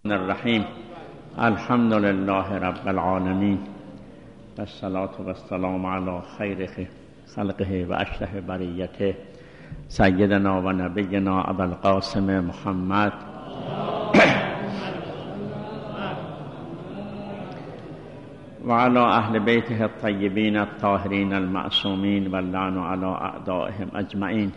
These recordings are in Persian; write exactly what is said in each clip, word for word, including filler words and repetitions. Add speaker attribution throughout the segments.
Speaker 1: الرحیم. الحمد لله رب العالمین و الصلاة و السلام علی خیر خلقه و اشرف بریته سیدنا و نبینا ابوالقاسم محمد و علی اهل بیته الطیبین الطاهرین المعصومین و اللعن علی اعدائهم اجمعین.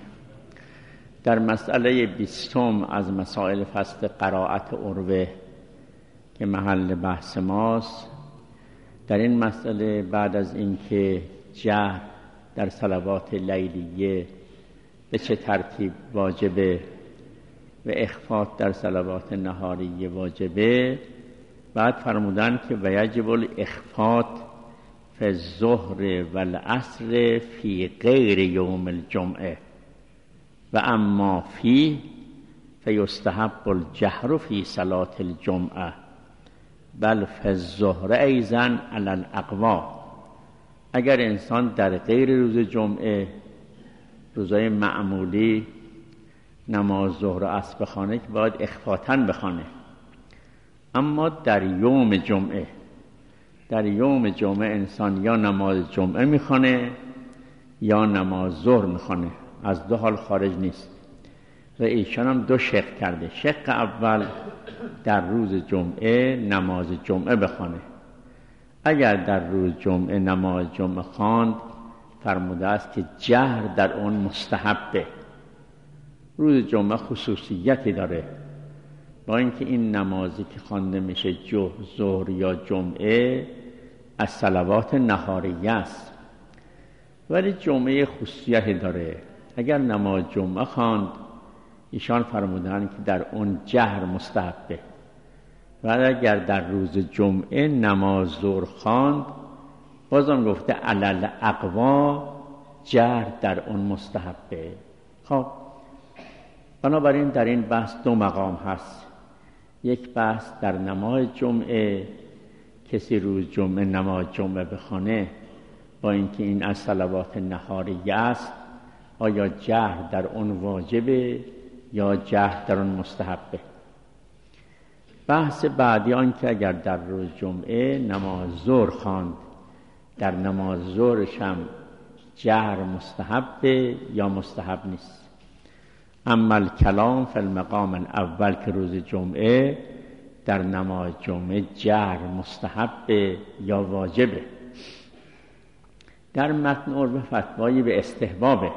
Speaker 1: در مسئله بیستم از مسائل فصل قرائت عروه که محل بحث ماست، در این مسئله بعد از اینکه جهر در صلوات لیلیه به چه ترتیب واجبه و اخفات در صلوات نهاریه واجبه، بعد فرمودن که و یجب الاخفات فی الظهر و العصر فی غیر یوم الجمعه و اما فی فیستحب الجهر فی صلاة الجمعه بل فی الظهر ایضا علی الاقوی. اگر انسان در غیر روز جمعه، روزای معمولی، نماز ظهر و عصر بخوانه که باید اخفاتاً بخوانه، اما در یوم جمعه در یوم جمعه انسان یا نماز جمعه میخوانه یا نماز ظهر میخوانه، از دو حال خارج نیست. و ایشان هم دو شق کرده. شق اول در روز جمعه نماز جمعه بخوانه. اگر در روز جمعه نماز جمعه خواند، فرموده است که جهر در اون مستحبه. روز جمعه خصوصیتی داره، با اینکه این نمازی که خوانده میشه ظهر یا جمعه از صلوات نهاریه است، ولی جمعه خصوصیتی داره. اگر نماز جمعه خواند، ایشان فرمودن که در اون جهر مستحبه، و اگر در روز جمعه نماز ظهر خواند، بازم گفته علل اقوا جهر در اون مستحبه. خب بنابراین در این بحث دو مقام هست. یک بحث در نماز جمعه، کسی روز جمعه نماز جمعه بخوانه با اینکه این از صلوات نهاریه است، آیا جهر در اون واجبه یا جهر در اون مستحبه؟ بحث بعدی آن که اگر در روز جمعه نماز ظهر خواند، در نماز ظهرش هم جهر مستحبه یا مستحب نیست. اما الکلام فی المقام الاول که روز جمعه، در نماز جمعه جهر مستحبه یا واجبه. در متن عروه فتوایی به استحبابه.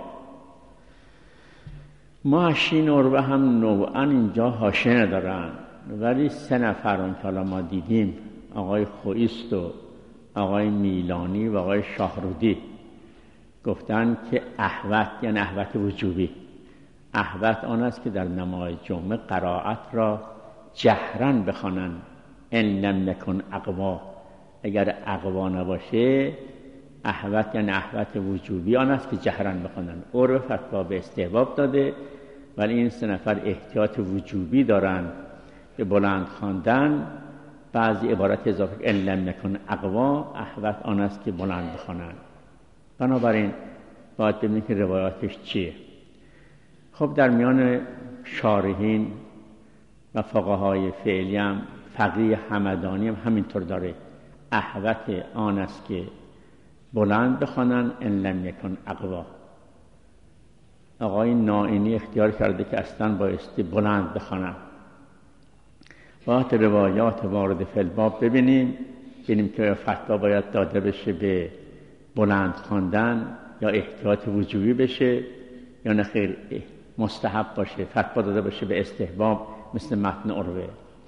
Speaker 1: محشین عروه هم نوعا اینجا حاشیه ندارن، ولی سه نفر اون که حالا ما دیدیم، آقای خویست و آقای میلانی و آقای شاهرودی، گفتن که احوط یعنی احوط وجوبی. احوط آن است که در نماز جمعه قرائت را جهراً بخوانن، ان لم یکن اقوا. اگر اقوا نباشه، احوط یعنی احوط وجوبی آن است که جهراً بخوانن. عروه فتوا به استحباب داده، ولی این سه نفر احتیاط وجوبی دارن به بلند خواندن. بعضی عبارت اضافه ان لم یکن اقوا، احوط آن است که بلند بخوانن. بنابراین باید ببینید که روایاتش چیه. خب در میان شارحین و فقهای فعلی هم فقیه همدانی هم همینطور داره، احوط آن است که بلند بخوانن ان لم یکن اقوا. آقای نائینی اختیار کرده که اصلا بایستی بلند بخوانن. باید روایات وارد فی الباب ببینیم ببینیم که فتوا باید داده بشه به بلند خواندن یا احتیاط وجوبی بشه یا نه خیر مستحب باشه، فتوا داده بشه به استحباب مثل متن عروه.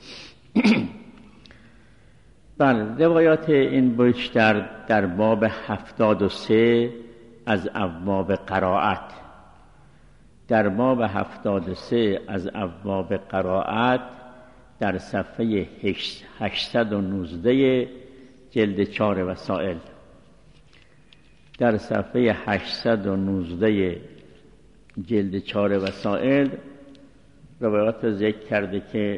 Speaker 1: بله، روایات این بیشتر در باب هفتاد و سه از ابواب قرائت. در باب هفتاد و سه از ابواب قرائت در صفحه هشتصد و نوزده جلد چهار وسائل، در صفحه هشتصد و نوزده جلد چهار وسائل روایات ذکر کرده که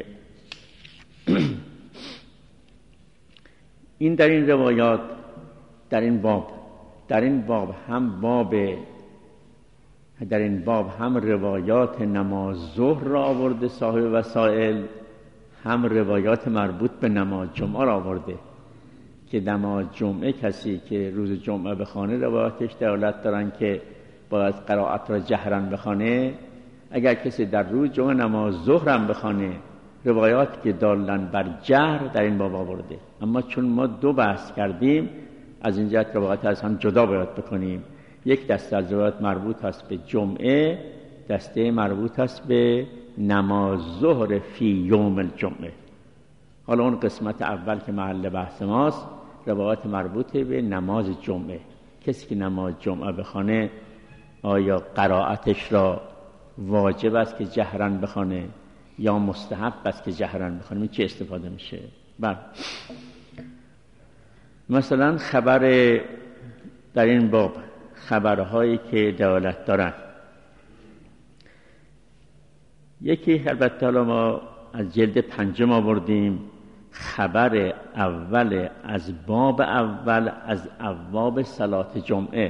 Speaker 1: این در این روایات در این باب در این باب هم باب در این باب هم روایات نماز ظهر را آورده صاحب وسائل، هم روایات مربوط به نماز جمعه را آورده که نماز جمعه کسی که روز جمعه بخوانه روایاتش دلالت دارن که باید قرائت را جهرا بخوانه. اگر کسی در روز جمعه نماز ظهر هم بخوانه روایات که دالن بر جهر در این باب آورده. اما چون ما دو بحث کردیم از این جهت روایات از هم جدا باید بکنیم. یک دسته از روایات مربوط است به جمعه، دسته مربوط است به نماز ظهر فی یوم الجمعه. حالا اون قسمت اول که محل بحث ماست روایات مربوط به نماز جمعه. کسی که نماز جمعه بخوانه آیا قرائتش را واجب است که جهرا بخوانه یا مستحب است که جهرا بخوانه؟ این چه استفاده میشه؟ بله، مثلا خبر در این باب خبرهایی که دلالت دارن، یکی البته ما از جلد پنجم آوردیم، خبر اول از باب اول از ابواب صلات جمعه.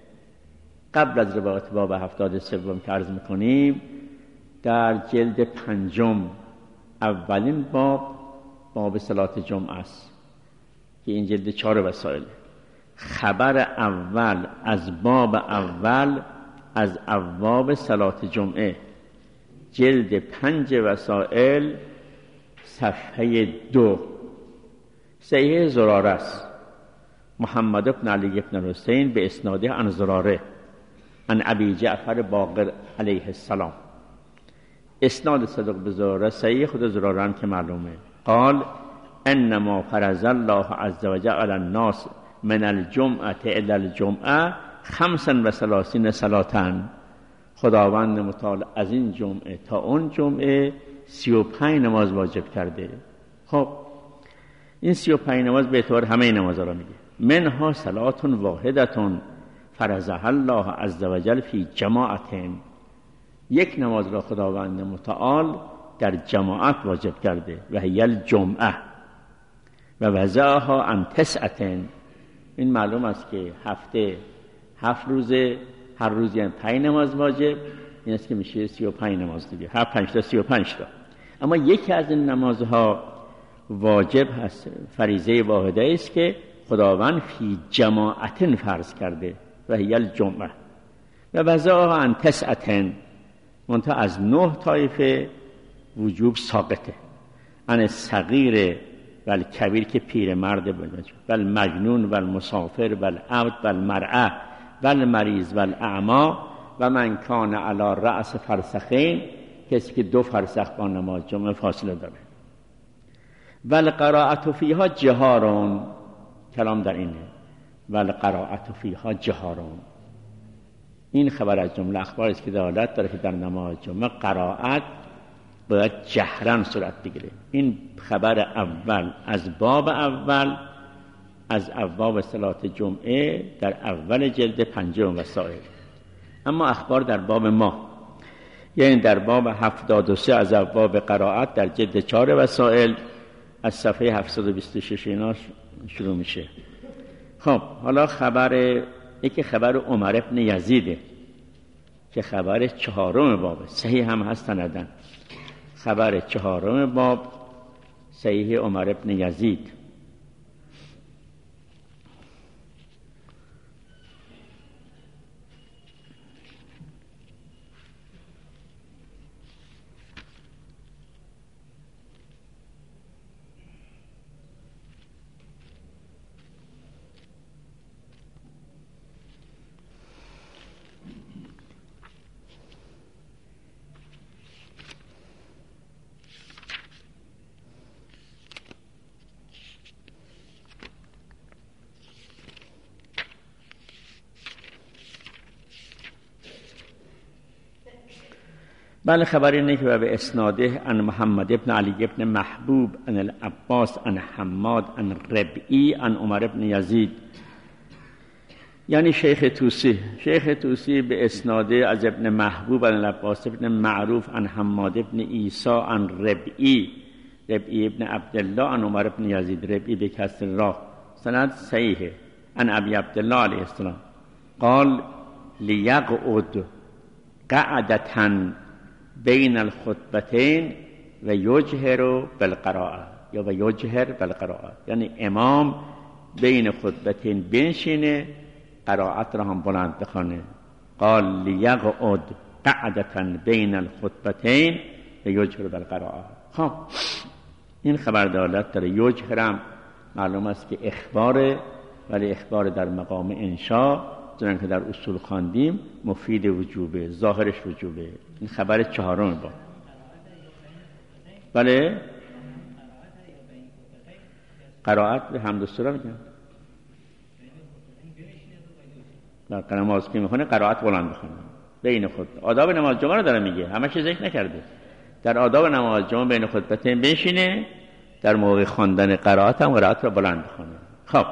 Speaker 1: قبل از روایت باب هفتاد سوم که عرض میکنیم در جلد پنجم اولین باب باب صلات جمعه است که این جلد چهار وسائل. خبر اول از باب اول از ابواب صلات جمعه، جلد پنج وسائل، صفحه دو، صحیح زراره است. محمد بن علی بن حسین به اسناده عن زراره عن ابی جعفر باقر علیه السلام. اسناد صدق به زراره صحیح، خود زراره هم که معلومه. قال انما فرض الله عز وجل علی الناس من الجمعه الى الجمعه خمسا و ثلاثین صلاتن. خداوند متعال از این جمعه تا اون جمعه سی و پنج نماز واجب کرده. خب این سی و پنج نماز به اعتبار همه نمازها را میگه. منها صلات واحدتون فرضها الله عز وجل فی جماعتین. یک نماز را خداوند متعال در جماعت واجب کرده و هی الجمعه و وضعها عن تسعتین. این معلوم است که هفته هفت روزه، هر روز یعنی پنج نماز واجب، این است که میشه سی و پنج نماز دیگه، هر پنج تا سی و پنج تا. اما یکی از این نمازها واجب هست، فریضه واحده است که خداوند فی جماعت فرض کرده و هی الجمعه و وضعها عن تسعتین، منتها از نه طایفه وجوب ساقطه. عن الصغیر و الکبیر که پیر مرد و المجنون و المسافر و العبد و المرأه و المریض و الاعما و من کان علی رأس فرسخین، کسی که دو فرسخ با نماز جمعه فاصله داره. و القراءة فیها جهارون، کلام در اینه، و القراءة فیها جهارون. این خبر از جمله اخباری است که دلالت داره که در نماز جمعه قرائت باید جهرا صورت بگیره. این خبر اول از باب اول از ابواب صلات جمعه در اول جلد پنجم وسائل. اما اخبار در باب ما، یعنی در باب هفتاد و سه از ابواب قرائت در جلد چهار وسائل از صفحه هفتصد و بیست و شش اینا شروع میشه. خب حالا خبر یکی خبر عمر ابن یزیده که خبر چهارم باب صحیح هم هست سندن. خبر چهارم باب صحیح عمر ابن یزید. بله، خبر اینه که به اسناده عن محمد ابن علی ابن محبوب عن العباس عن حماد عن ربعی عن عمر ابن یزید، یعنی شیخ توسی. شیخ توسی به اسناده از ابن محبوب عن العباس ابن معروف عن حماد ابن عیسی عن ربعی ربعی ابن عبدالله عن عمر ابن یزید، ربعی به کسر را، سند صحیحه. عن ابی عبدالله علیه السلام قال لیقعد قعدتن بین الخطبتین و یجهر بالقراءه یا و یجهر بالقراءه، یعنی امام بین خطبتین بنشینه قرائت را هم بلند بخونه. قال لیقعد قعدة بین الخطبتین و یجهر بالقراءه. خب این خبر دلالت داره. یجهرم معلوم است که اخباره، ولی اخبار در مقام انشاء، چون که در اصول خواندیم مفید وجوبه، ظاهرش وجوبه. این خبر چهارم با بله قرائت به حمد و سوره میگن. در نماز که میخونه قرائت بلند بخونه بین خود. آداب نماز جمعه رو داره میگه، همه چیز ذکر نکرده. در آداب نماز جمعه بین خطبتین بشینه، در موقع خواندن قرائت هم قرائت رو بلند بخونه. خب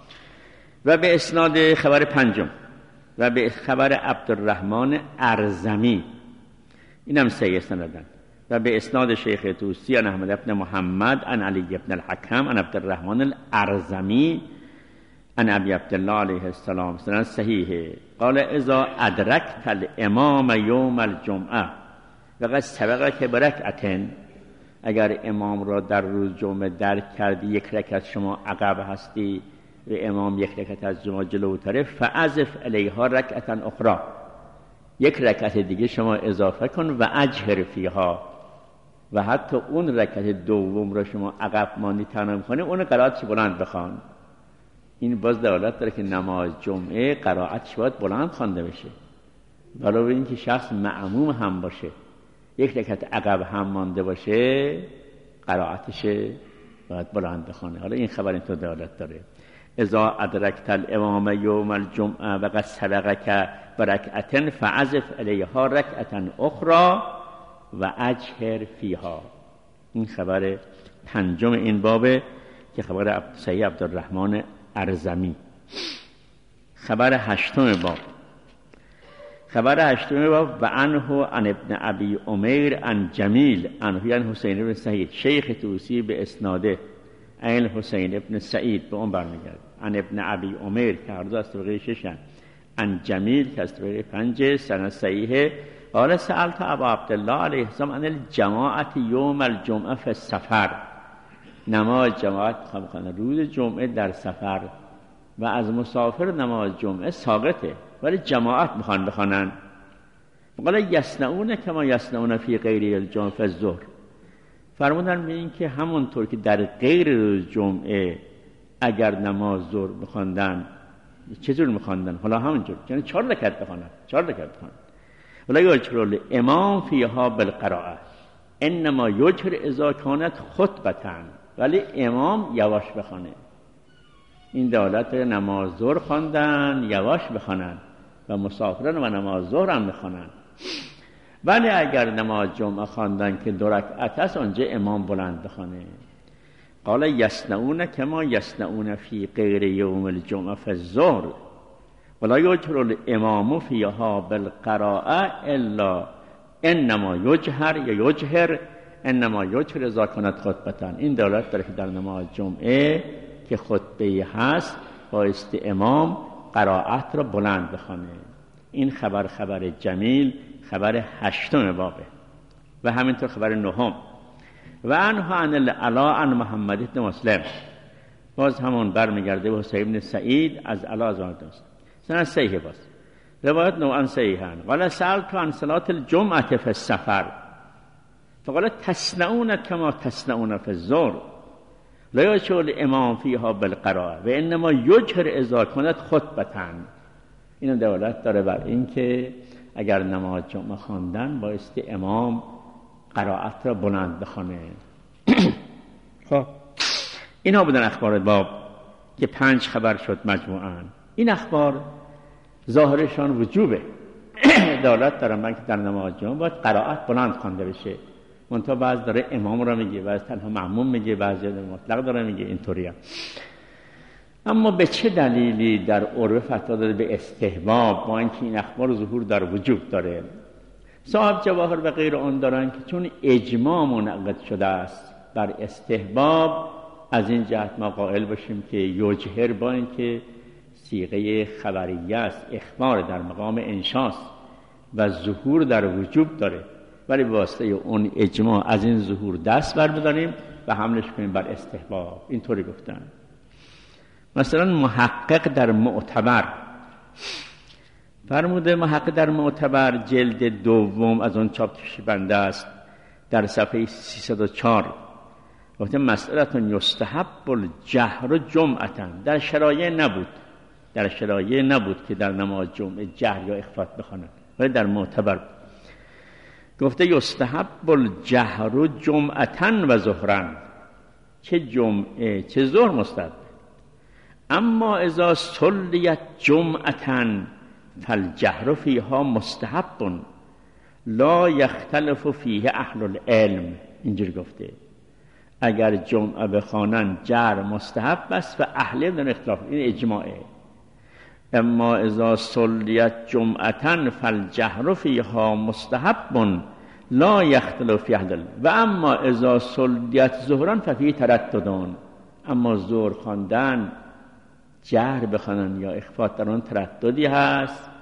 Speaker 1: و به اسناد خبر پنجم و به خبر عبدالرحمن ارزمی، اینم صحیح سندن، و به اسناد شیخ طوسی عن احمد بن محمد عن علی بن الحکم عن عبدالرحمن الارزمی عن ابی عبدالله علیه السلام سند صحیحه. قال اذا ادرکت الامام یوم الجمعه وقد سبقک برکعتین، اگر امام را در روز جمعه درک کردی یک رکعت شما عقب هستی و امام یک رکعت از شما جلوتره، فعزف علیها رکعتا اخرى، یک رکعت دیگه شما اضافه کن و اجهر فیها، و حتی اون رکعت دوم را شما عقب ماندی تمام کنی اون قرائتش بلند بخوان. این باز دلالت داره که نماز جمعه قرائتش باید بلند خوانده بشه، ولو اینکه شخص معموم هم باشه، یک رکعت عقب هم مانده باشه قرائتش باید بلند بخونه. حالا این خبر اینطور دلالت داره. اذا ادرکت الامام یوم الجمعه و قد سبقک برکعتن فعزف علیها رکعتا اخرى و اجهر فیها. این خبر پنجم این بابه که خبر صحیح عبدالرحمن ارزمی. خبر هشتم باب خبر هشتم باب و عنه عن ابن ابی عمیر عن جمیل عنه عن حسین بن سعید شیخ طوسی به اسناده عین حسین ابن سعید به اون برمیگرد. عن ابن ابی عمیر که هر دو از طبقه ششن، عن جمیل که از طبقه پنج، سند صحیحه. قال سألت ابا عبدالله علیه السلام عن الجماعت یوم الجمعه فی السفر، نماز جماعت میخوان روز جمعه در سفر، و از مسافر نماز جمعه ساقطه ولی جماعت میخوان بخوانن. قال یصنعون کما یصنعون فی غیر الجمعه فی الظهر، فرمودن به این که همونطور که در غیر روز جمعه اگر نماز ظهر بخواندن چطور میخواندن، حالا همونجور، یعنی چهار رکعت بخوانن، چهار رکعت بخوانن. ولی یجهر امام فیها بالقراءه انما یجهر اذا کانت خطبتن، ولی امام یواش بخونه. این دلالت نماز ظهر خواندن یواش بخونن و مسافران و نماز ظهر هم بخونن. ولی اگر نماز جمعه خواندن که دو رکعت است اونجا امام بلند بخونه. قال یصنعون کما یصنعون فی غیر یوم الجمعه فی الظهر ولا یجهر الامام فیها بالقراءه الا انما یجهر یا یجهر انما یجهر اذا کانت خطبتن. این دلالت داره که در نماز جمعه که خطبه هست بایست امام قرائت را بلند بخونه. این خبر خبر جمیل، خبر هشتم بابه. و همینطور خبر نهم و عنه عن العلا عن محمد بن مسلم، باز همون برمیگرده به حسین بن سعید از علا از آن دوست سند صحیح. باز روایت نوعا صحیحن. قال سألت عن صلاة الجمعة فی السفر فقال تصنعون كما تصنعون في الظهر لا يجهر الامام فيها بالقراءه و انما یجهر اذا كانت خطبتن. این دلالت داره بر این که اگر نماز جمعه خواندن بایستی امام قرائت را بلند بخونه. خب اینا بودن اخبار باب که پنج خبر شد مجموعاً. این اخبار ظاهرشان وجوبه، دلالت دارن من که در نماز جمعه باید قرائت بلند خوانده بشه. منتها بعض داره امام را میگه، بعض تنها معموم میگه، بعضی مطلق داره میگه، اینطوریه. اما به چه دلیلی در عرف فتوا داده به استحباب با اینکه این اخبار ظهور در وجوب داره؟ صاحب جواهر و غیر آن دارن که چون اجماع منعقد شده است بر استحباب، از این جهت ما قائل باشیم که یجهر با اینکه صیغه خبریه است، اخبار در مقام انشاست و ظهور در وجوب داره، ولی به واسطه اون اجماع از این ظهور دست بر بداریم و حملش کنیم بر استحباب. اینطوری گفتن. مثلا محقق در معتبر فرموده، محقق در معتبر جلد دوم از اون چاپ بنده است، در صفحه سیصد و چهار گفته مسئلتون یستحب الجهر جمعتا. در شرایع نبود در شرایع نبود که در نماز جمعه جهر یا اخفات بخوانند، ولی در معتبر گفته یستحب الجهر جمعتا و ظهرا، چه جمعه چه ظهر مستحب. اما اذا صلیت جمعتا فالجهر فیها مستحب لا یختلف فیه اهل العلم. اینجوری گفته اگر جمعه بخوانن جهر مستحب است و اهل علم اختلاف، این اجماعه. اما اذا صلیت جمعتا فالجهر فیها مستحب لا یختلف فیه اهل العلم و اما اذا صلیت ظهرا ففیه ترددون. اما ظهر خواندن جهر بخوانن یا اخفات در اون ترددی هست.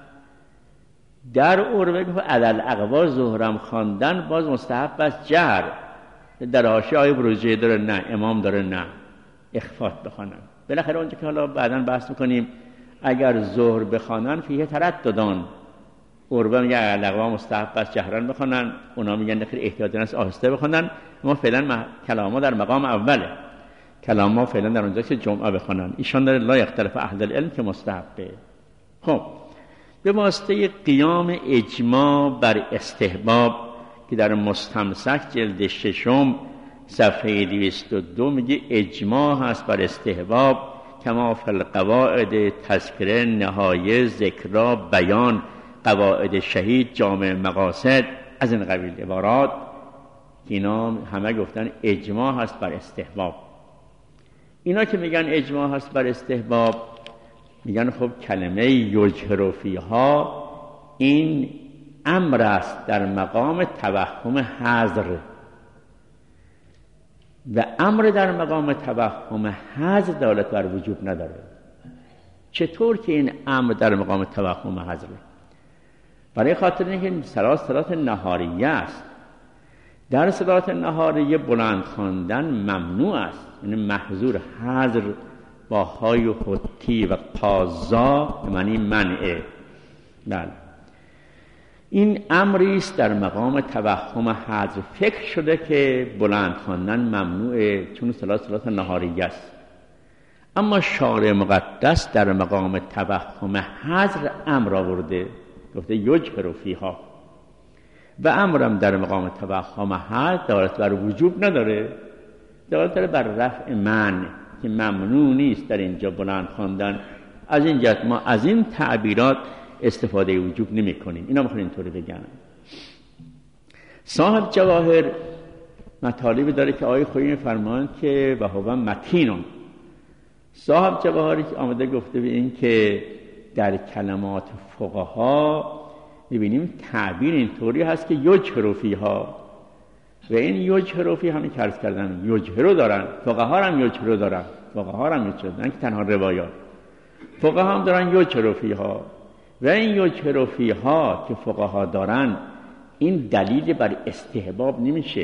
Speaker 1: در عربه گفت علل اقوا ظهرم خواندن باز مستحب است جهر. در حاشیه آیه بروجه داره نه، امام داره نه، اخفات بخوانن. بالاخره اونجا که حالا بعداً بحث میکنیم اگر ظهر بخوانن فیه ترددان، عربه میگه علل اقوا مستحب است جهران بخوانن، اونا میگن خیلی احتیاطاً است آهسته بخوانن. ما فعلا مح... کلام‌ها در مقام اوله، کلام ما فعلا در اونجا که جمعه بخوانن. ایشان داره لا یختلف اهل العلم که مستحبه. خب به واسطه قیام اجماع بر استحباب که در مستمسک جلد ششم صفحه دویست و دو میگه اجماع هست بر استحباب کما فی القواعد تذکره نهایه ذکرا بیان قواعد شهید جامع مقاصد، از این قبیل عبارات. اینا همه گفتن اجماع هست بر استحباب. اینا که میگن اجماع هست بر استحباب میگن خب کلمه یجهر فیها این امر است در مقام توهم حظر و امر در مقام توهم حظر دلالت بر وجوب نداره. چطور که این امر در مقام توهم حظر؟ برای خاطر اینکه صلات صلات نهاریه است. در صلات نهاریه بلند خواندن ممنوع است، یعنی محظور. حظر با های و خطی و قاضا معنی منعه. بله این امری است در مقام توهم حظر. فکر شده که بلند خواندن ممنوعه چون صلات صلات نهاریه است. اما شارع مقدس در مقام توهم حظر امر آورده، گفته یجهر فیها، و امرم در مقام توهم حظر دلالت بر وجوب نداره، دلالت داره بر رفع منع که ممنوع نیست در اینجا بلند خواندن. از این جهت ما از این تعبیرات استفاده وجوب نمی کنیم. اینا میخوان اینطوری بگن. صاحب جواهر مطالبی داره که آیه خودی میفرمایند که و هو متینون. صاحب جواهری که آمده گفته به این که در کلمات فقها میبینیم تعبیر اینطوری هست که یجهر فیها، و این یجهر فی همین که عرض کردن یجهر دارن، فقها هم یجهر دارن، فقها هم یجهر دارن که تنها روایات، فقها هم دارن یجهر فیها. و این یجهر فیها که فقها دارن این دلیل بر استحباب نمیشه،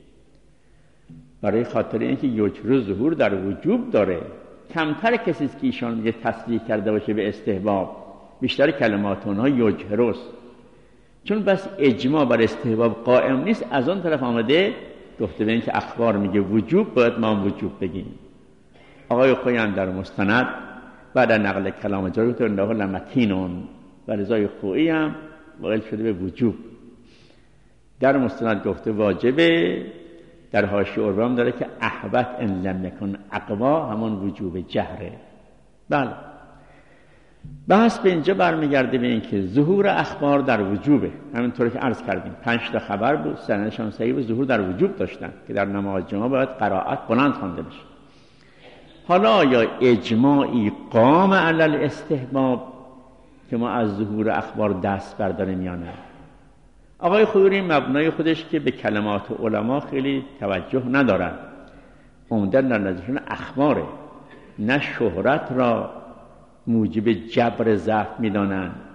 Speaker 1: برای خاطر اینکه یجهر ظهور در وجوب داره. کمتر کسی است که ایشان میگه تصریح کرده باشه به استحباب، بیشتر کلمات اونها یجهرست. چون بس اجماع بر استحباب قائم نیست، از اون طرف آمده گفته به این که اخبار میگه وجوب، باید ما هم وجوب بگیم. آقای خویی در مستند بعد از نقل کلام جاری گفته انه لمتینون، و رضای خویی هم قائل شده به وجوب. در مستند گفته واجبه. در حاشیه عربه هم داره که احبت ان لم یکن اقوا، همون وجوب جهره. بله بحث به اینجا برمیگرده به این که ظهور اخبار در وجوبه. همینطوری که عرض کردیم پنج تا خبر بود، سندشان صحیح و ظهور در وجوب داشتن که در نماز جمعه باید قرائت بلند خوانده بشه. حالا آیا اجماعی قام علی الاستحباب که ما از ظهور اخبار دست برداریم یا نه؟ آقای خیوری مبنای خودش که به کلمات علما خیلی توجه ندارن، عمدن در نظرشون اخباره، نه شهرت را موجب جبر ضعف میدانن،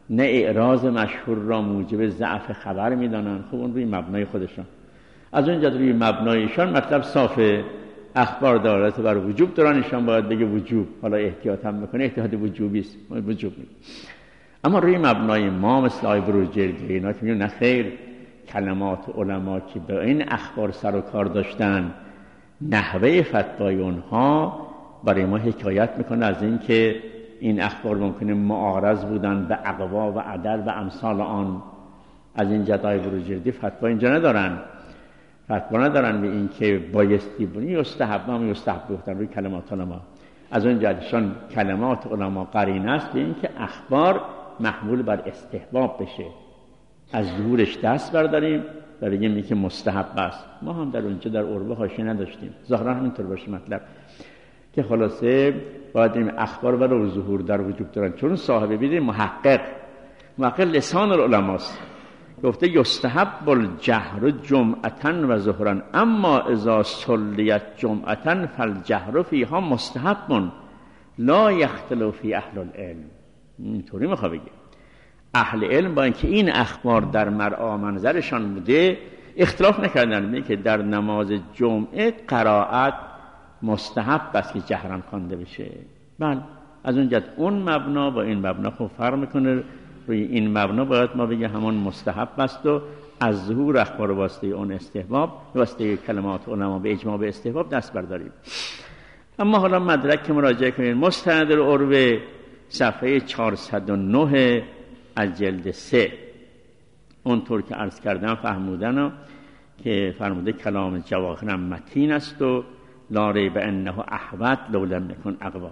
Speaker 1: نه اعراض مشهور را موجب ضعف خبر میدانند. خب اون روی مبنای خودشان، از اونجا روی مبنایشان مطلب صافه، اخبار دارت بر وجوب دارن، ایشان باید بگه وجوب، حالا احتیاط هم میکنه، احتیاط وجوبی است، وجوب میگه. اما روی مبنای ما مثل آی بروجردی اینا که میگن نه خیر، کلمات علما که به این اخبار سر و کار داشتن، نحوه فتوای اونها برای ما حکایت میکنه از این که این اخبار ممکنه معارض بودن به اقوا و عدل و امثال آن. از این جهت آی بروجردی فتوا اینجا ندارن، فتوا ندارن به این که بایستی بونی یستحب، هم یستحب گفتن روی کلمات علما. از اون جهتشان کلمات علما قرینه است به این که اخبار محمول بر استحباب بشه، از ظهورش دست برداریم و بگیم که مستحب است. ما هم در اونجا در عربه حاشیه نداشتیم، ظاهرا همینطور باشه مطلب که خلاصه باید این اخبار برای ظهور در وجوب دارن. چون صاحب بیده محقق محقق لسان العلماست، گفته یستحب الجهر جمعتن و ظهرن، اما اذا صلیت جمعتن فالجهر فیها مستحب لا یختلف فی اهل العلم. اینطوری میخواد بگه اهل علم با اینکه این اخبار در مرعا منظرشان بوده اختلاف نکردن، میگه که در نماز جمعه قرائت مستحب است که جهرن خوانده بشه. بله، از اون جهت اون مبنا با این مبنا خوب فرق میکنه. روی این مبنا باید ما بگه همون مستحب است و از ظهور اخبار واسطه اون استحباب، واسطه کلمات علما به اجماع به استحباب دست برداریم. اما حالا مدرک که مراجعه کنید، مستند العروه صفحه چهارصد و نه از جلد سه، اونطور که عرض کردم فهمودن که فرموده کلام جواهر متین است و لا ریب انه احوط لو لم یکن اقوا.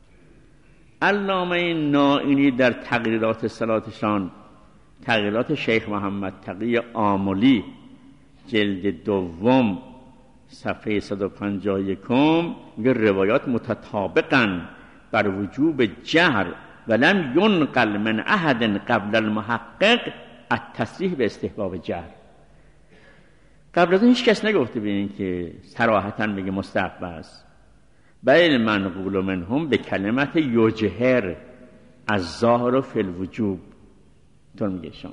Speaker 1: علامه نائینی در تقریرات صلاتشان، تقریرات شیخ محمد تقی آملی جلد دوم صفحه صد و پنجاه و یک میگه روایات متطابقاً بر وجوب جهر ولم ينقل من احد قبل المحقق التصریح به استحباب جهر. قبل از این هیچ کس نگفته به این که صراحتاً بگه مستحب است، بل منقول منهم به کلمت یجهر از ظاهر فی الوجوب، طور میگه شان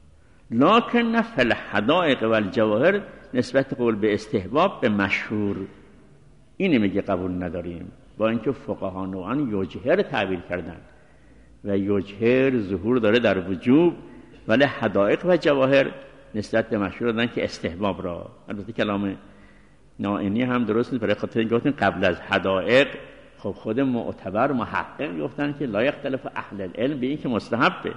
Speaker 1: لکن فی الحدائق و الجواهر نسبت قول به استحباب به مشهور، اینی میگه قبول نداریم، با اینکه فقها نوعا یجهر تعبیر کردن و یجهر ظهور داره در وجوب، ولی حدائق و جواهر نسبت به مشهور دادن که استحباب را. البته کلام نائینی هم درست نیست، برای خاطر اینکه گفتن قبل از حدائق خب خود معتبر محقق گفتن که لا یختلف اهل العلم به این که مستحبه.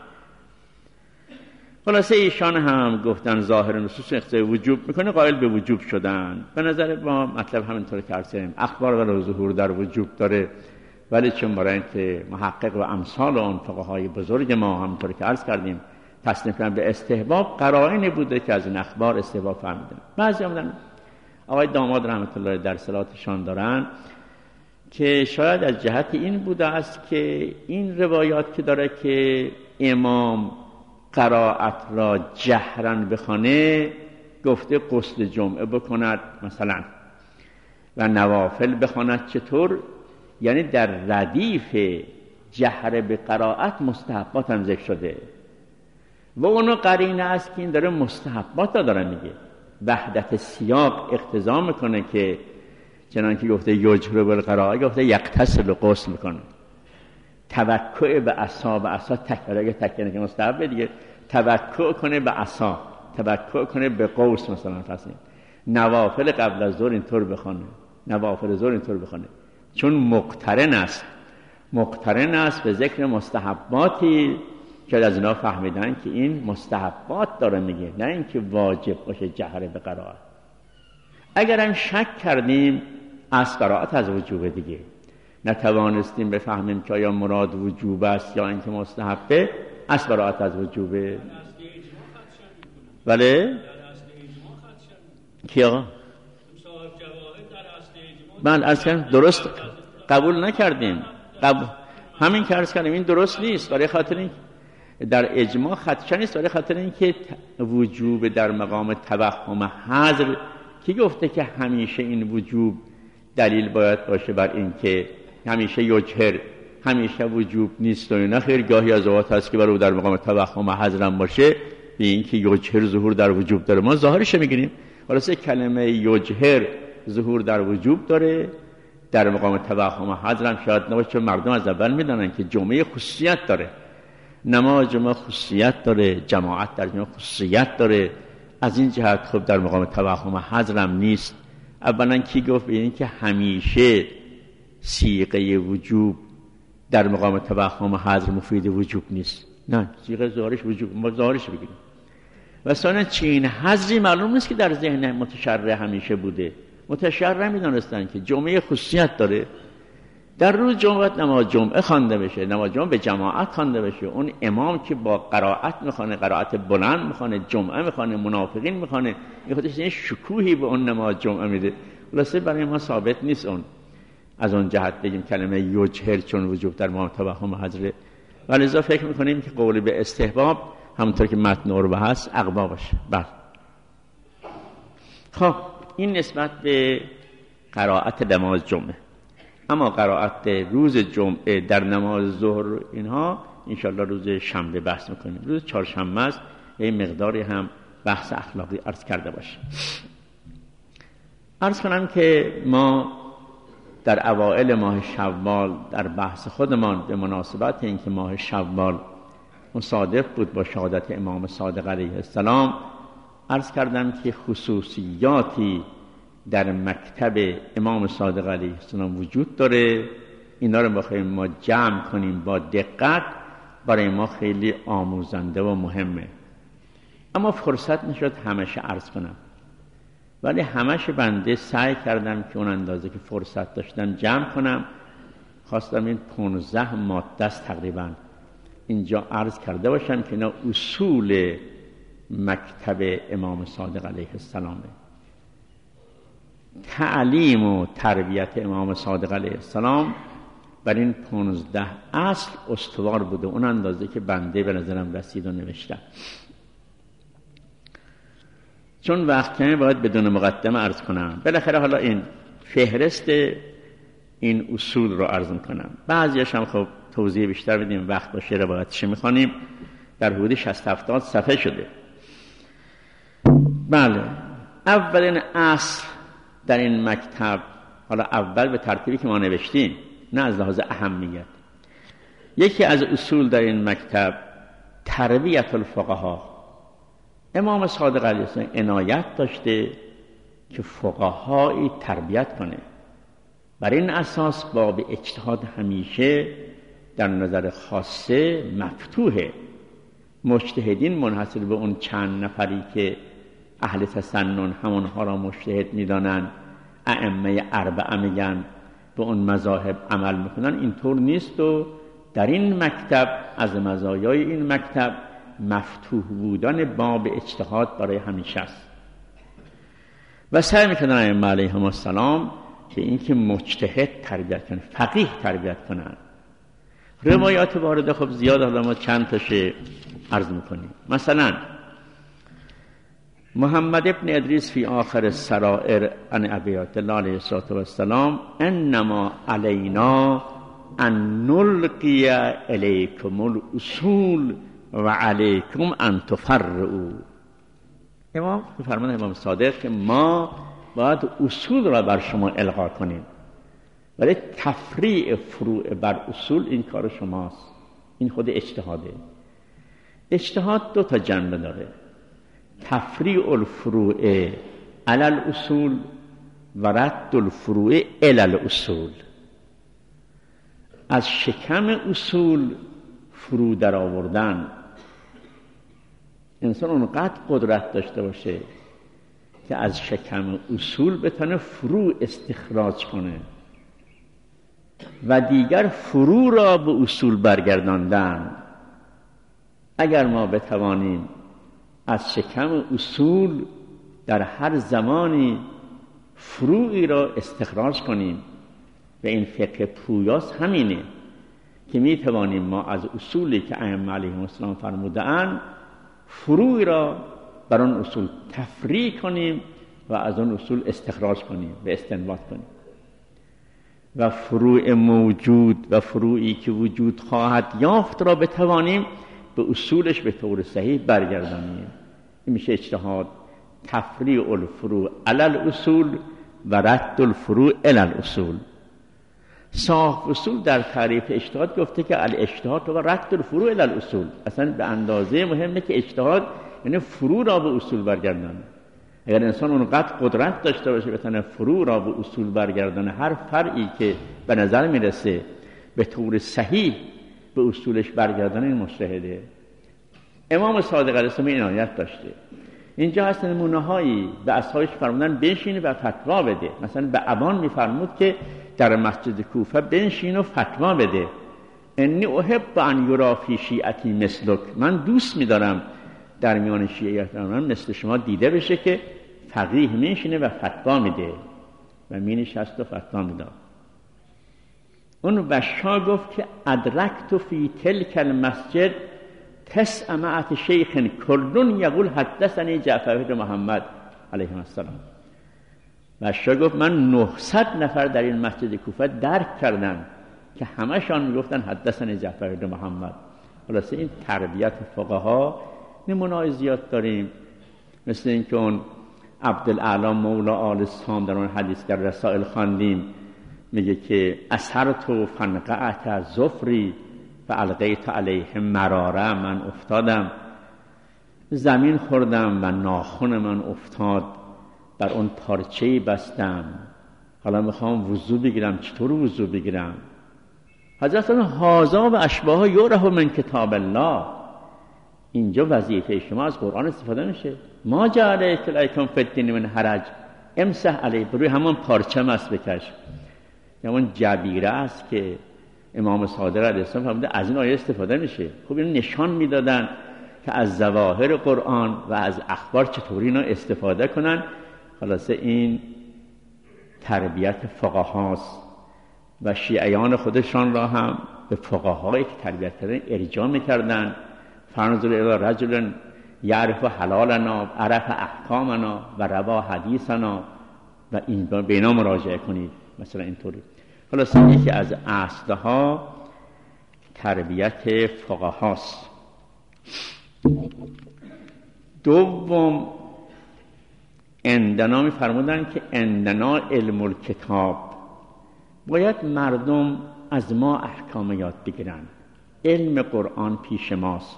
Speaker 1: خلاصه ایشان هم گفتن ظاهر نصوص اقتضای وجوب میکنه، قائل به وجوب شدن. به نظر ما مطلب همینطور که عرض کردیم، اخبار و ظهور در وجوب داره، ولی چون برای اینکه محقق و امثال اون فقهای بزرگ ما همینطور که عرض کردیم تصنیف کردن به استحباب، قرائنی بوده که از این اخبار استحباب فهمیدن. بعضی هم آقای داماد رحمت الله در صلاتشان دارن که شاید از جهت این بوده است که این روایات که داره که امام قرائت را جهرن بخونه، گفته غسل جمعه بکند مثلا و نوافل بخواند، چطور؟ یعنی در ردیف جهر به قرائت مستحبات هم ذکر شده و اونو قرینه است که این داره مستحبات داره میگه. وحدت سیاق اقتضا میکنه که چنان که گفته یجهر بالقرائه، گفته یغتسل غسل میکنه. توکع به عصا، به عصا تکیه، اگه تکیه که مستحبه دیگه، توکع کنه به عصا، توکع کنه به قوس مثلا فصل. نوافل قبل از ظهر اینطور بخونه، نوافل ظهر اینطور بخونه، چون مقترن است، مقترن است به ذکر مستحباتی که از اینا فهمیدن که این مستحبات داره میگه، نه اینکه واجب باشه جهر به قرائت. اگر هم شک کردیم از قرائت از وجوب دیگه نتوانستیم بفهمیم که آیا مراد وجوب است یا اینکه مستحبه، از قرائت از وجوبه. ولی کیا من از کردم درست قبول نکردیم، قبول همین که عرض کردیم این درست نیست، برای خاطر این در اجماع خدشه نیست، برای خاطر این که وجوب در مقام توهم حذر کی گفته که همیشه این وجوب دلیل باید باشه بر این که همیشه یجهر همیشه وجوب نیست و اینا، خیر گاهی از اوقات هست که برای در مقام توهم حضرم باشه، به این که یجهر ظهور در وجوب داره ما ظاهرش میگیریم. خلاصه کلمه یجهر ظهور در وجوب داره، در مقام توهم حضرم شاید نباشه، چون مردم از اول میدونن که جمعه خصوصیت داره، نماز جمعه خصوصیت داره، جماعت در جمعه خصوصیت داره. از این جهت خب در مقام توهم حضرم نیست. اولا کی گفت به این که همیشه صیغه وجوب در مقام توهم حضر مفید وجوب نیست؟ نه، صیغه ظاهرش وجوب، ما ظاهرش بگیریم. و ثانیا چین حضری معلوم نیست که در ذهن متشرع همیشه بوده. متشرع میدونستن که جمعه خصوصیت داره، در روز جمعه نماز جمعه خوانده بشه، نماز جمعه به جماعت خوانده بشه. اون امام که با قرائت میخوانه، قرائت بلند میخوانه، جمعه میخوانه، منافقین میخوانه، این خودش این شکوهی به اون نماز جمعه میده. خلاصه برای ما ثابت نیست اون. از اون جهت بگیم کلمه یجهر چون وجوب در مقام توهم حضره، ولذا فکر میکنیم که قولی به استحباب همونطور که متن عربه هست اقوا باشه. بله. خب این نسبت به قرائت نماز جمعه. اما قرائت روز جمعه در نماز ظهر اینها انشاءالله روز شنبه بحث میکنیم. روز چهارشنبه است، این مقداری هم بحث اخلاقی عرض کرده باشه. عرض کنم که ما در اوائل ماه شوال در بحث خودمان به مناسبت اینکه ماه شوال مصادف بود با شهادت امام صادق علیه السلام، عرض کردم که خصوصیاتی در مکتب امام صادق علیه السلام وجود داره. اینا رو بخوایم ما جمع کنیم با دقت، برای ما خیلی آموزنده و مهمه. اما فرصت نشد همشه عرض کنم، ولی همش بنده سعی کردم که اون اندازه که فرصت داشتم جمع کنم. خواستم این پانزده ماده است تقریبا اینجا عرض کرده باشم که اینا اصول مکتب امام صادق علیه السلامه. تعلیم و تربیت امام صادق علیه السلام بر این پانزده اصل استوار بوده، اون اندازه که بنده به نظرم رسید و نوشتم. چون وقت کمی باید بدون مقدمه عرض کنم. بالاخره حالا این فهرست این اصول رو عرض کنم، بعضیش هم خب توضیح بیشتر بدیم، وقت باشه روایتش میخوانیم. در حدود شصت هفتاد صفحه شده. بله، اولین اصل در این مکتب، حالا اول به ترتیبی که ما نوشتیم، نه از لحاظ اهمیت، یکی از اصول در این مکتب تربیت الفقها. امام صادق علیه السلام عنایت داشته که فقهایی تربیت کنه. بر این اساس باب اجتهاد همیشه در نظر خاصه مفتوحه. مجتهدین منحصر به اون چند نفری که اهل تسنن همونها را مجتهد میدانن، ائمه اربعه میگن، به اون مذاهب عمل میکنن، اینطور نیست. و در این مکتب از مزایای این مکتب مفتوح بودن باب اجتهاد برای همیشه است. و سعی میکنن ائمه علیهم السلام که اینکه مجتهد تربیت کنن، فقیه تربیت کنن. روایات وارده خب زیاد، حالا ما چند تاشه عرض میکنیم. مثلا محمد ابن ادریس فی آخر السرائر عن ابی عبدالله علیه السلام انما علینا ان نلقی الیکم الاصول و علیکم ان تفرعوا. امام فرمان امام صادق که ما باید اصول را بر شما القا کنیم، ولی تفریع فروع بر اصول این کار شماست. این خود اجتهاده. اجتهاد دو تا جنبه داره، تفریع الفروع علی الاصول و رد الفروع الی الاصول. از شکم اصول فرو در آوردن. انسان اونقدر قدرت داشته باشه که از شکم اصول بتونه فرو استخراج کنه و دیگر فرو را به اصول برگرداندن. اگر ما بتوانیم از شکم اصول در هر زمانی فروعی را استخراج کنیم، و این فقه پویاس همینه که می توانیم ما از اصولی که ائمه علیهم السلام فرمودند فروعی را بر آن اصول تفریع کنیم و از آن اصول استخراج کنیم و استنباط کنیم. و فروع موجود و فروعی که وجود خواهد یافت را بتوانیم به اصولش به طور صحیح برگردانیم. این میشه اجتهاد. تفریع الفروع علی الاصول و رد الفروع الی الاصول. صاحب اصول در تعریف اجتهاد گفته که الاجتهاد و رد الفروع الی الاصول. اصلا به اندازه مهمه که اجتهاد یعنی فروع را به اصول برگردانه. اگر انسان اونقدر قدرت داشته باشه بتونه فروع را به اصول برگردانه، هر فرعی که به نظر میرسه به طور صحیح به اصولش برگردانه، این مجتهده. امام صادق علیه السلام عنایت داشته. اینجا هست نمونه‌هایی به اصحابش فرمودن بنشین و فتوا بده. مثلا به ابان میفرمود که در مسجد کوفه بنشین و فتوا بده. انی احب ان یرا فی شیعتی مثلک. من دوست می‌دارم در میان شیعیان مثل شما دیده بشه که فقیه میشینه و فتوا میده و مینشست و فتوا میداد. اون بشا گفت که ادرکت فی تلک المسجد تسع مئة شیخ کلون یقول حدثنی جعفر بن محمد علیه السلام. بشا گفت من نهصد نفر در این مسجد کوفه درک کردم که همشان میگفتن حدثنی جعفر بن محمد. خلاصه این تربیت فقها نمونه‌های زیاد داریم، مثل این که اون عبدالاعلی مولا آل سام در اون حدیث در رسائل خواندیم میگه که اثرت و فنقعت زفری و القیت علیه مراره. من افتادم زمین خوردم و ناخن من افتاد بر اون پارچه‌ای بستم، حالا میخوام وضو بگیرم، چطور وضو بگیرم؟ حضرت هازا و اشباها یوره من کتاب الله. اینجا وظیفه شما از قرآن استفاده میشه. ما جعل علیکم فی الدین من حرج امسح علیه، بروی همون پارچه مس بکش. همون جبیره است که امام صادق علیه السلام فرموده از این آیه استفاده میشه. خب این نشان میدادن که از ظواهر قرآن و از اخبار چطوری اینا استفاده کنن. خلاصه این تربیت فقهاست و شیعیان خودشان را هم به فقهایی که تربیت کردن ارجاع میکردن. فنظر الی رجل یعرف حلالنا عرف احکامنا و روا حدیثنا و این به اینا مراجعه کنید. مثلا اینطوری. خلاصه یکی از اصلها تربیت فقهاست. دوم عندنا می‌فرمودن که عندنا علم الکتاب، باید مردم از ما احکام یاد بگیرن. علم قرآن پیش ماست.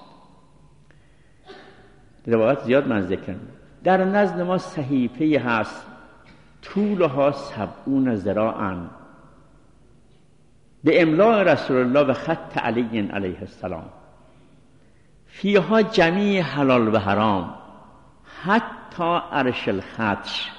Speaker 1: روایت زیاد من ذکر در نزد ما صحیفه هست طولها سبعون ذراعاً به املاء رسول الله و خط علی علیه السلام، فیها جمیع حلال و حرام حتی عرش الخدش.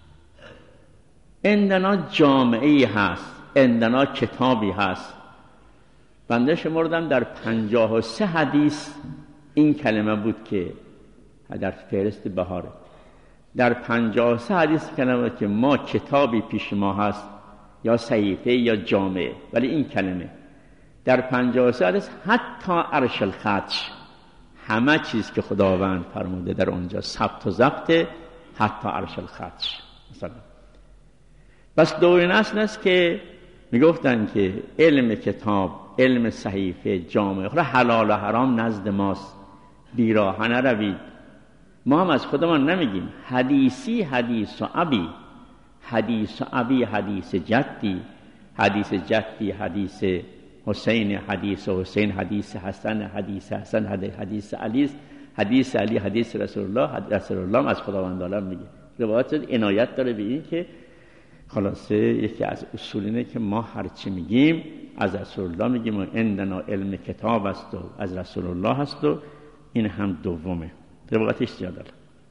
Speaker 1: عندنا جامعی هست، عندنا کتابی هست. بنده شمردم در پنجاه و سه حدیث این کلمه بود که در فهرست بهاره، در پنجاه و سه حدیث کلمه که ما کتابی پیش ما هست یا صحیفه یا جامعه، ولی این کلمه در پنجاه و سه حدیث حتی عرش الخدش، همه چیز که خداوند فرموده در اونجا ثبت و ضبط حتی عرش الخدش. مثلا بس دوین اصل است که میگفتن که علم کتاب، علم صحیفه، جامعه، خدا حلال و حرام نزد ماست، بیراه نروید. ما هم از خودمان نمیگیم حدیثی حدیث و ابی، حدیث و ابی حدیث جدی، حدیث جدی حدیث حسین، حدیث حسین حدیث حسن، حدیث حسن حدیث علی، حدیث علی حدیث رسول الله. رسول الله از خداوند عالم میگه. روایت عنایت داره به این که خلاصه یکی از اصول اینه که ما هرچی میگیم از رسول الله میگیم و عندنا علم کتاب است و از رسول الله هست و این هم دومه. روایتش زیاده.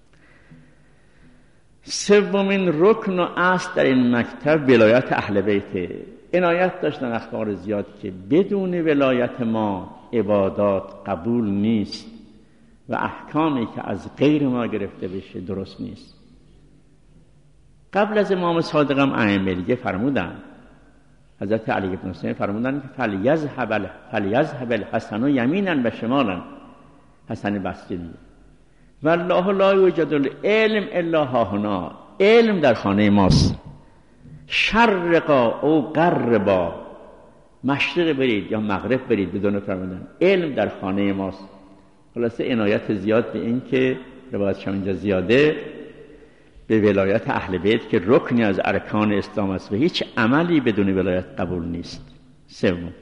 Speaker 1: سومین رکن و اصل در این مکتب ولایت اهل بیت. عنایت داشتن اخبار زیاد که بدون ولایت ما عبادات قبول نیست و احکامی که از غیر ما گرفته بشه درست نیست. قبل از امام صادق هم ائمه دیگه فرمودن، حضرت علی بن حسین فرمودن که فلیذهب فلیذهب الحسن یمینا و شمالا. حسن بصری والله لا یوجد العلم الا ها هنا. علم در خانه ماست. شرقا او غربا، مشرق برید یا مغرب برید بدون فرمودن علم در خانه ماست. خلاصه عنایت زیاد به این که روایتش هم اینجا زیاده به ولایت اهل بیت که رکنی از ارکان اسلام است و هیچ عملی بدون ولایت قبول نیست. سوم،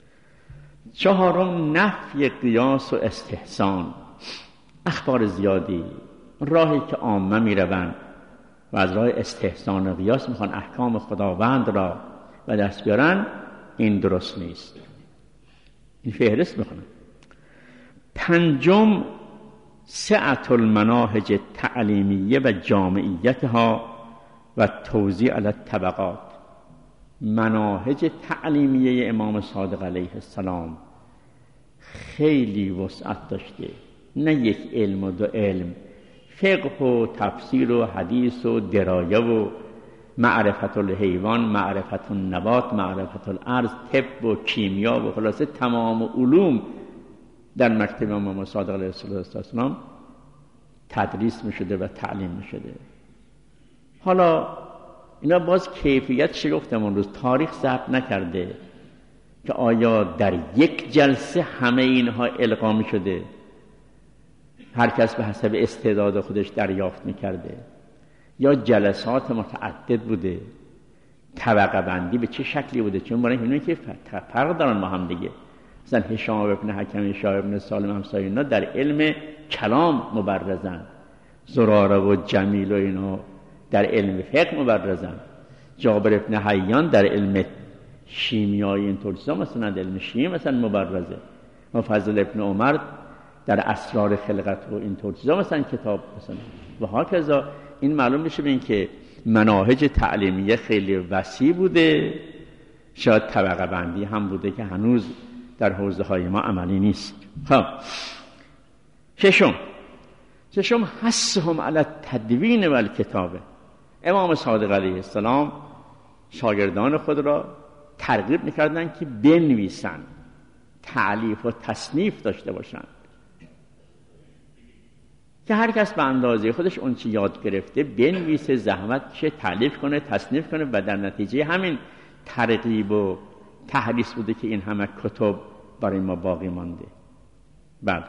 Speaker 1: چهارم، نفی قیاس و استحسان. اخبار زیادی، راهی که عامه می روند و از راه استحسان و قیاس میخوان احکام خداوند را و دست بیارن، این درست نیست. این فهرست میخونم. پنجم، سعة المناهج التعلیمیه و جامعیتها و توزیع علی الطبقات. مناهج تعلیمیه امام صادق علیه السلام خیلی وسعت داشته، نه یک علم و دو علم، فقه و تفسیر و حدیث و درایه و معرفت الحیوان، معرفت النبات، معرفت الارض، طب و کیمیا و خلاصه تمام علوم در مکتب امام صادق علیه السلام تدریس می شده و تعلیم می شده. حالا اینا باز کیفیتش گفتم اون روز تاریخ ثبت نکرده که آیا در یک جلسه همه اینها القا می شده، هر کس به حسب استعداد خودش دریافت می کرده، یا جلسات متعدد بوده، طبقه بندی به چه شکلی بوده. چون برای اینه که فرق دارن ما هم دیگه. مثلا هشام ابن حکم، شاه ابن سالم همسایه اینا در علم کلام مبرزن، زراره و جمیل و اینا در علم فقه مبرزن، جابر ابن حیان در علم شیمیایی اینطور چیزا مثلا در علم شیمی مثلا مبرزه، و فضل ابن عمر در اسرار خلقت و اینطور چیزا مثلا کتاب مثلا و هاکذا. این معلوم میشه به این که مناهج تعلیمیه خیلی وسیع بوده، شاید طبقه بندی هم بوده که هنوز در حوزه های ما عملی نیست. خب ششم ششم حثهم علی التدوین و الکتابه. امام صادق علیه السلام شاگردان خود را ترغیب میکردن که بنویسن، تألیف و تصنیف داشته باشند، که هر کس به اندازه خودش اون چی یاد گرفته بنویسه، زحمت کشه، تألیف کنه، تصنیف کنه، و در نتیجه همین ترغیب و تحریص بوده که این همه کتب برای ما باقی مانده. بعد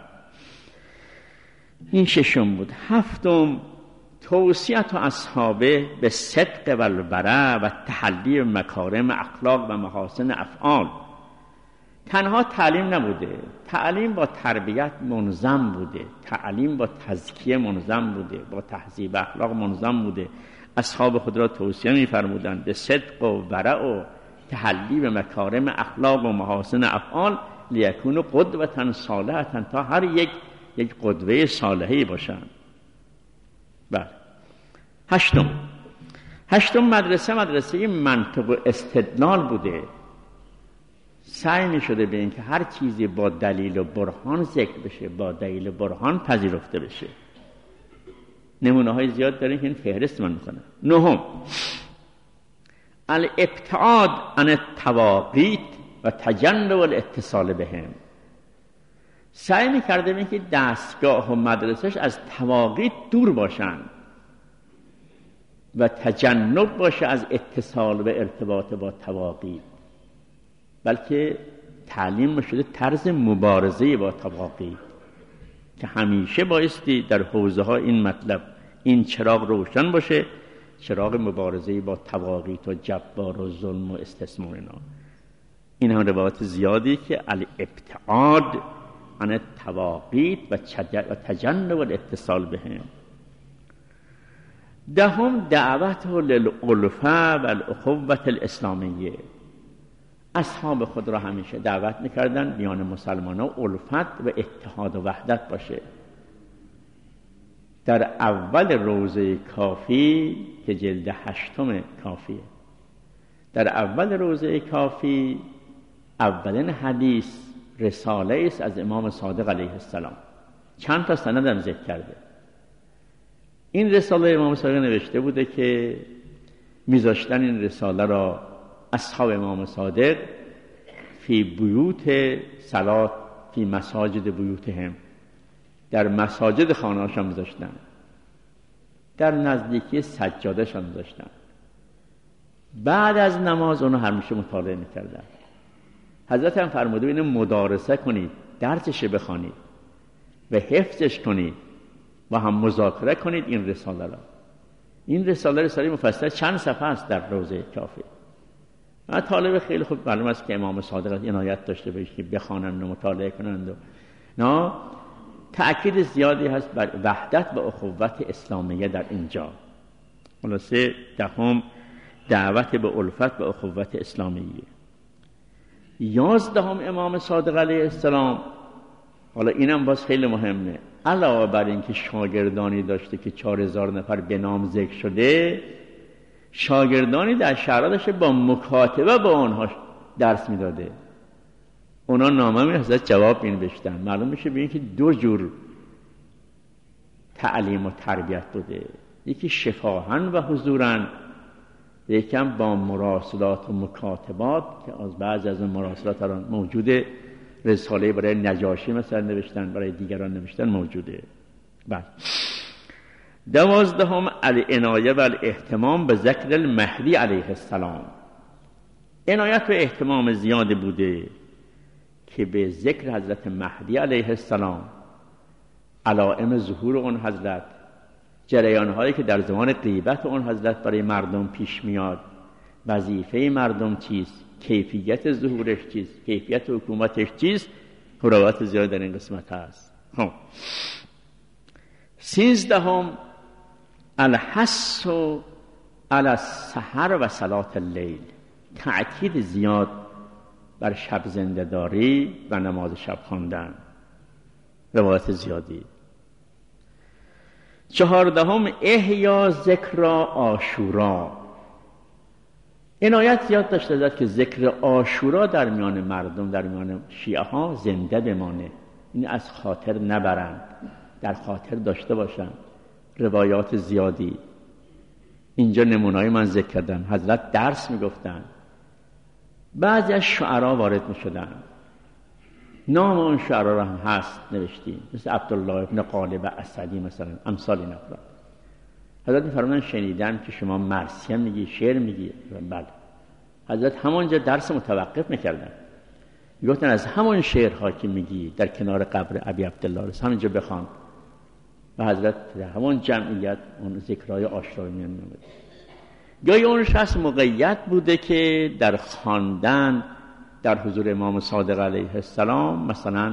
Speaker 1: این ششم بود. هفتم، توصیت اصحابه به صدق و الورع و تحلی مکارم اخلاق و محاسن افعال. تنها تعلیم نبوده، تعلیم با تربیت منظم بوده، تعلیم با تزکیه منظم بوده، با تهذیب اخلاق منظم بوده. اصحاب خود را توصیه می‌فرمودند به صدق و ورع و تحلی به مکارم اخلاق و محاسن افعال لیکون قدوة صالحة، تا هر یک یک قدوه صالحی باشند. بله. هشتم هشتم مدرسه مدرسه منطق و استدلال بوده. سعی می شده به این که هر چیزی با دلیل و برهان ذکر بشه، با دلیل و برهان پذیرفته بشه. نمونه های زیاد داریم که این فهرست من میکنم. نهم، الابتعاد عن التواقیت و تجنب الاتصال بهم. سعی میکرده به این که دستگاه و مدرسش از تواقیت دور باشن و تجنب باشه از اتصال و ارتباط با تواقیت، بلکه تعلیم شده طرز مبارزه با تواقیت که همیشه بایستی در حوزه ها این مطلب، این چراغ روشن باشه، چراغ مبارزه با تواقیت و جبار و ظلم و استثمار. اینا این هم روایات زیادی که الابتعاد عن التواقیت و تجنب الاتصال بهم. دهم، دعوت للالفه و الاخوة الاسلامیه. اصحاب خود را همیشه دعوت میکردن میان مسلمان ها الفت و اتحاد و وحدت باشه. در اول روزه کافی که جلد هشتم کافیه، در اول روزه کافی اولین حدیث رساله است از امام صادق علیه السلام. چند تا سند هم ذکر کرده. این رساله امام صادق نوشته بوده که میذاشتن این رساله را اصحاب امام صادق فی بیوت صلات فی مساجد بیوتهم، در مساجد خانه‌هاشون میذاشتن، در نزدیکی سجاده‌شان میذاشتن. بعد از نماز اونو همیشه مطالعه میکردن. حضرت هم فرموده اینو مدارسه کنید، درسش بخوانید و حفظش کنید و هم مذاکره کنید این رساله را. این رساله رساله مفصل چند صفحه است در روضه کافی. من طالب خیلی خوب معلوم است که امام صادق عنایت داشته بهش که بخوانند و مطالعه کنند و نه، تأکید زیادی هست بر وحدت و اخوت اسلامیه در اینجا. خلاصه دهم دعوت به الفت و اخوت اسلامیه. یازدهم امام صادق علیه السلام، حالا اینم باز خیلی مهمه، علاوه بر اینکه شاگردانی داشته که چهار هزار نفر به نام ذکر شده، شاگردانی در شهرها داشته با مکاتبه با آنها درس میداده. اونا نامه می حضرت جواب می نوشتن. معلوم میشه به اینکه دو جور تعلیم و تربیت بوده، یکی شفاهن و حضورن، یکم با مراسلات و مکاتبات که از بعضی از مراسلات الان موجوده. رساله برای نجاشی مثلا نوشتن، برای دیگران نوشتن موجوده. بعد دوازدهم العنایه و الاهتمام به ذکر المهدی علیه السلام. عنایت و اهتمام زیاده بوده که به ذکر حضرت مهدی علیه السلام، علائم ظهور اون حضرت، جریان‌هایی که در زمان غیبت اون حضرت برای مردم پیش میاد، وظیفه مردم چیست، کیفیت ظهورش چیست، کیفیت حکومتش چیست، روایات زیاد در این قسمت هست. خب سیزدهم الحث علی السحر و صلاة اللیل. تأکید زیاد بر شب زنده داری و نماز شب خواندن، روایت زیادی. چهاردهم احیا ذکر عاشورا. عنایت زیاد داشته داد که ذکر عاشورا در میان مردم، در میان شیعه ها زنده بمانه، این از خاطر نبرند، در خاطر داشته باشند. روایات زیادی اینجا نمونه‌ای من ذکر کردم. حضرت درس میگفتن، بعضی از شعرا وارد میشدن، نام اون شعرا را هم هست نوشتیم، مثل عبدالله ابن قالب اسدی مثلا، امثال این افراد. حضرت می‌فرمودن شنیدم که شما مرثیه میگی، شعر میگی. بله. حضرت همونجا درس متوقف میکردن، میگفتن از همون شعرها که میگی در کنار قبر ابی عبدالله رس همینجا بخوان. و حضرت در همون جمعیت اون ذکرهای عاشورا می‌نوشت. گاهی اون شخص مقید بوده که در خواندن در حضور امام صادق علیه السلام مثلا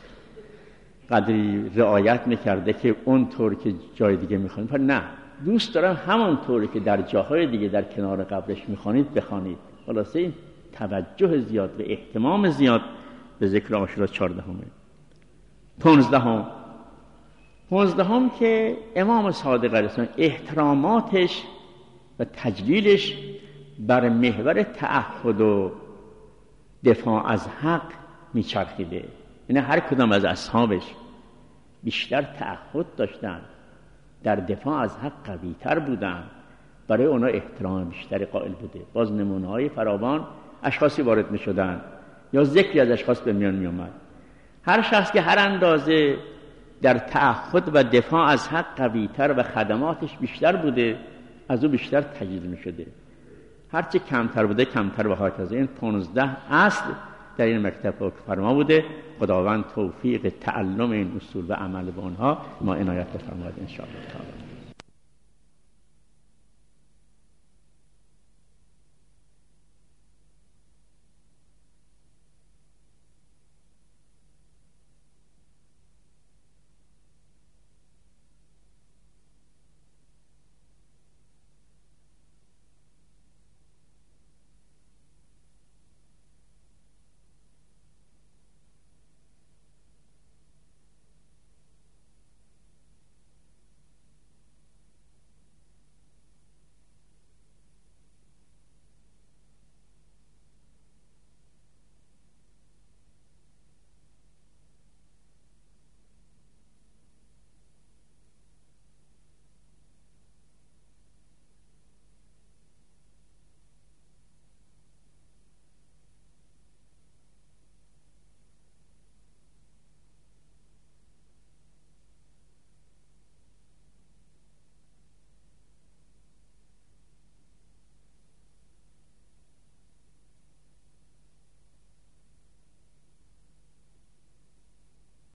Speaker 1: قدری رعایت میکرده که اون طور که جای دیگه میخوانید، نه، دوست دارم همون طوری که در جاهای دیگه در کنار قبرش میخوانید بخوانید. خلاصه این توجه زیاد و اهتمام زیاد به ذکر عاشورا. چهاردهمه. پانزدهم پانزدهم که امام صادق علیه السلام احتراماتش و تجلیلش بر محور تعهد و دفاع از حق میچرخیده. یعنی هر کدام از اصحابش بیشتر تعهد داشتن، در دفاع از حق قوی تر بودن، برای اونا احترام بیشتری قائل بوده. باز نمونه‌های فراوان اشخاصی وارد میشدن یا ذکری از اشخاص به میان میومد. هر شخص که هر اندازه در تعهد و دفاع از حق قوی تر و خدماتش بیشتر بوده، از او بیشتر تجلیل میشده. هرچه کمتر بوده کمتر و هاکذا. این پانزده اصل در این مکتب فرما بوده. خداوند توفیق تعلم این اصول و عمل به آنها ما عنایت بفرماید ان شاء الله تعالی.